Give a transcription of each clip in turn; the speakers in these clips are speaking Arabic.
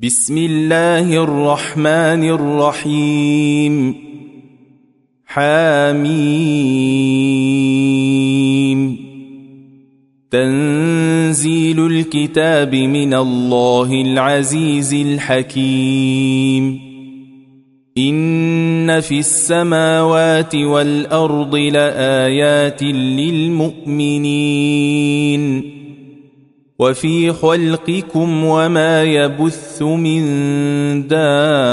بسم الله الرحمن الرحيم حميم تنزيل الكتاب من الله العزيز الحكيم إن في السماوات والأرض لآيات للمؤمنين وفي خلقكم وما يبث من دابة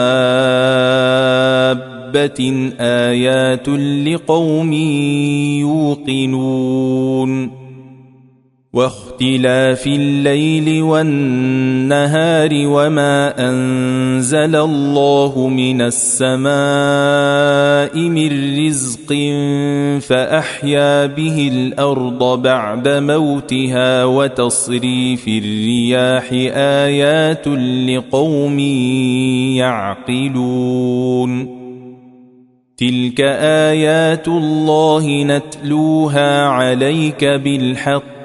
آيات لقوم يوقنون واختلاف الليل والنهار وما أنزل الله من السماء من رزق فأحيا به الأرض بعد موتها وتصريف الرياح آيات لقوم يعقلون تلك آيات الله نتلوها عليك بالحق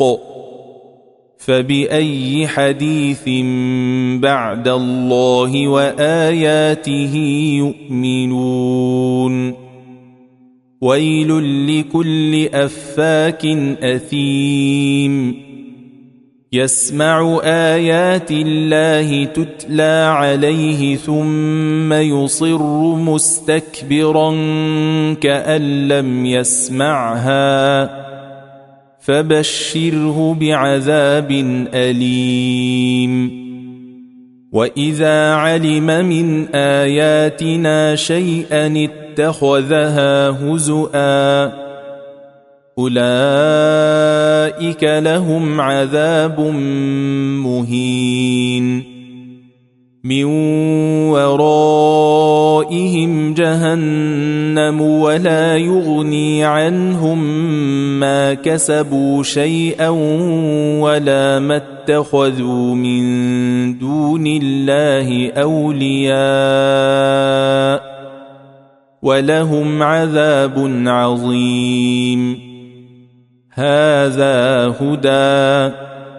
فبأي حديث بعد الله وآياته يؤمنون ويل لكل أفاك أثيم يسمع آيات الله تتلى عليه ثم يصر مستكبرا كأن لم يسمعها فبشره بعذاب أليم وإذا علم من آياتنا شيئا اتخذها هزؤا أولئك لهم عذاب مهين من ورائهم جهنم ولا يغني عنهم ما كسبوا شيئا ولا ما اتخذوا من دون الله أولياء ولهم عذاب عظيم هذا هدى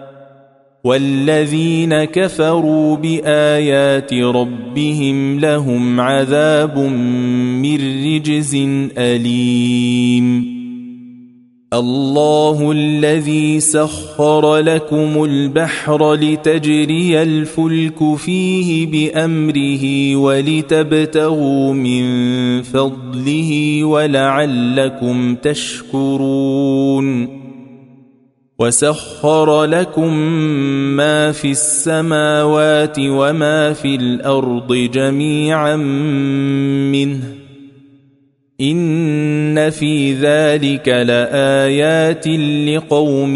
والذين كفروا بآيات ربهم لهم عذاب من رجز أليم الله الذي سخر لكم البحر لتجري الفلك فيه بأمره ولتبتغوا من فضله ولعلكم تشكرون وسخر لكم ما في السماوات وما في الأرض جميعا منه إن في ذلك لآيات لقوم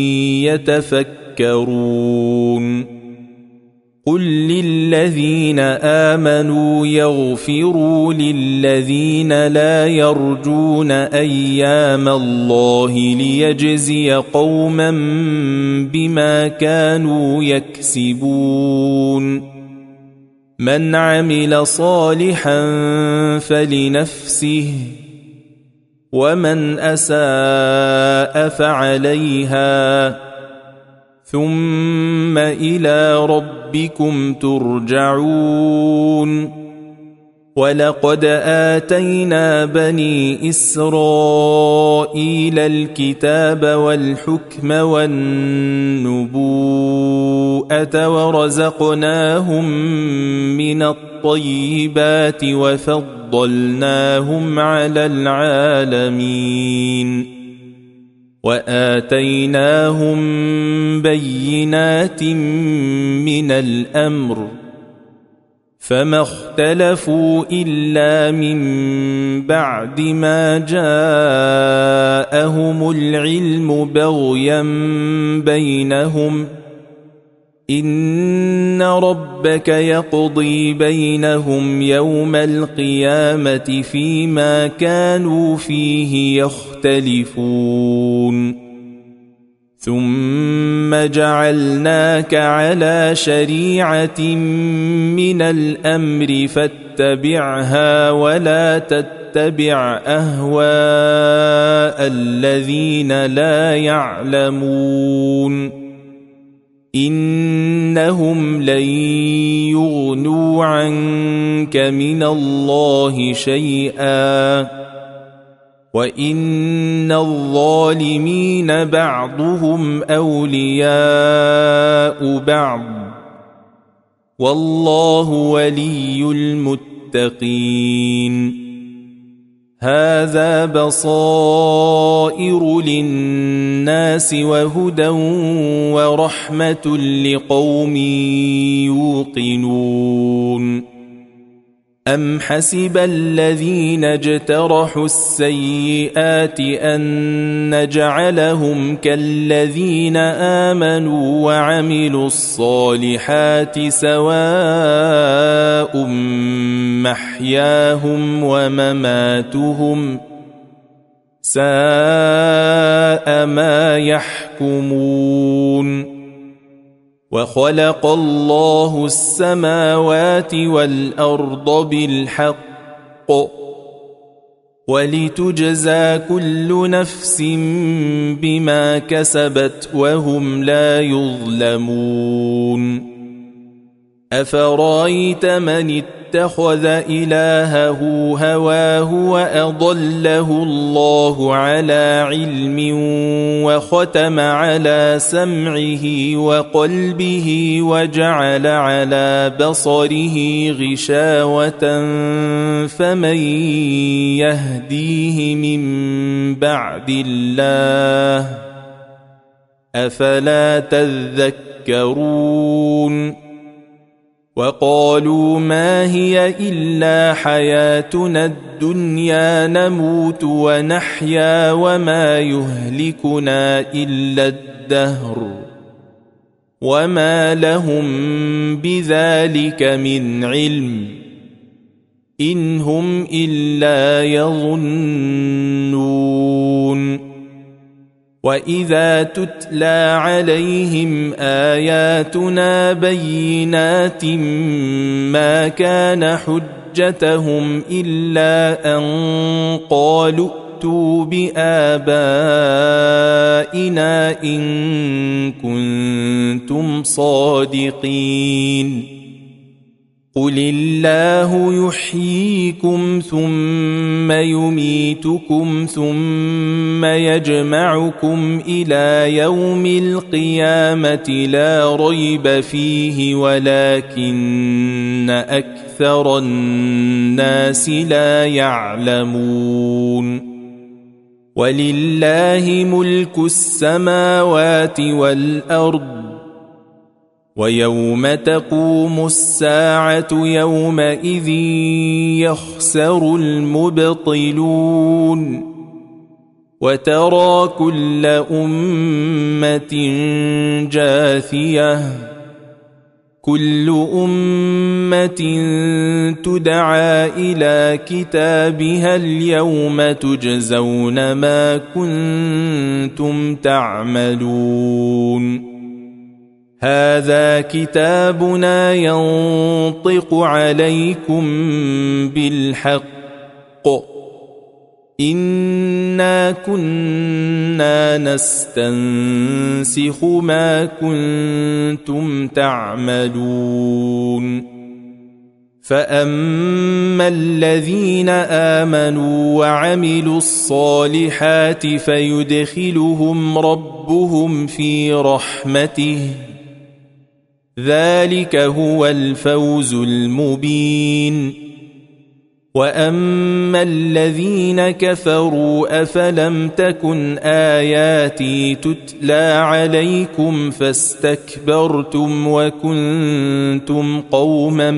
يتفكرون قل للذين آمنوا يغفروا للذين لا يرجون أيام الله ليجزي قوما بما كانوا يكسبون من عمل صالحا فلنفسه ومن أساء فعليها ثم إلى ربكم ترجعون ولقد آتينا بني إسرائيل الكتاب والحكم والنبوءة ورزقناهم من الطيبات وفضلناهم على العالمين وآتيناهم بينات من الأمر فما اختلفوا إلا من بعد ما جاءهم العلم بغيا بينهم إن ربك يقضي بينهم يوم القيامة فيما كانوا فيه يختلفون ثم جعلناك على شريعة من الأمر فاتبعها ولا تتبع أهواء الذين لا يعلمون إنهم لن يغنوا عنك من الله شيئا وإن الظالمين بعضهم أولياء بعض والله ولي المتقين هذا بصائر للناس وهدى ورحمة لقوم يوقنون أم حسب الذين اجترحوا السيئات أن نجعلهم كالذين آمنوا وعملوا الصالحات سواء محياهم ومماتهم ساء ما يحكمون وخلق الله السماوات والأرض بالحق ولتجزى كل نفس بما كسبت وهم لا يظلمون أفرأيت من اتخذ إلهه هواه وأضله الله على علم وختم على سمعه وقلبه وجعل على بصره غشاوة فمن يهديه من بعد الله أفلا تذكرون وقالوا ما هي إلا حياتنا الدنيا نموت ونحيا وما يهلكنا إلا الدهر وما لهم بذلك من علم إن هم إلا يظنون وإذا تتلى عليهم آياتنا بينات ما كان حجتهم إلا أن قالوا ائتوا بآبائنا إن كنتم صادقين قل الله يحييكم ثم يميتكم ثم يجمعكم إلى يوم القيامة لا ريب فيه ولكن أكثر الناس لا يعلمون ولله ملك السماوات والأرض ويوم تقوم الساعة يومئذ يخسر المبطلون وترى كل أمة جاثية كل أمة تدعى إلى كتابها اليوم تجزون ما كنتم تعملون هذا كتابنا ينطق عليكم بالحق إنا كنا نستنسخ ما كنتم تعملون فأما الذين آمنوا وعملوا الصالحات فيدخلهم ربهم في رحمته ذلك هو الفوز المبين وأما الذين كفروا أفلم تكن آياتي تتلى عليكم فاستكبرتم وكنتم قوما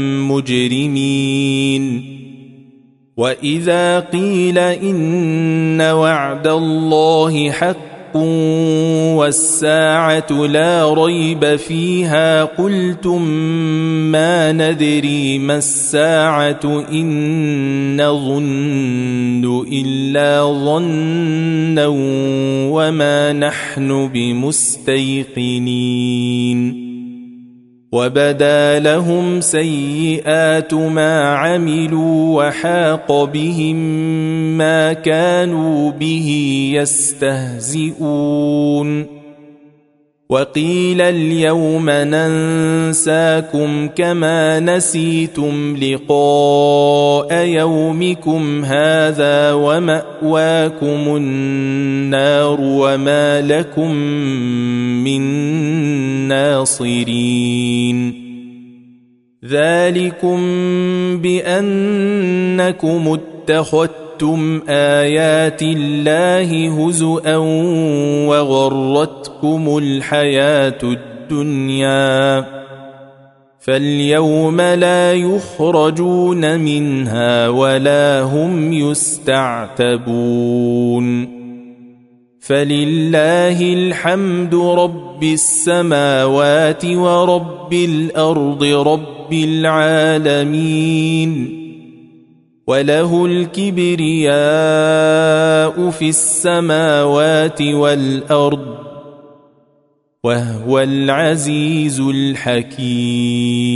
مجرمين وإذا قيل إن وعد الله حق والساعة لا ريب فيها قلتم ما ندري ما الساعة إن نظن إلا ظنا وما نحن بمستيقنين وبدا لهم سيئات ما عملوا وحاق بهم ما كانوا به يستهزئون وقيل اليوم ننساكم كما نسيتم لقاء يومكم هذا ومأواكم النار وما لكم من ناصرين ذلكم بأنكم اتخذتم آيات الله هزؤا وغرتكم الحياة الدنيا فاليوم لا يخرجون منها ولا هم يستعتبون فلله الحمد رب السماوات ورب الأرض رب العالمين وله الكبرياء في السماوات والأرض وهو العزيز الحكيم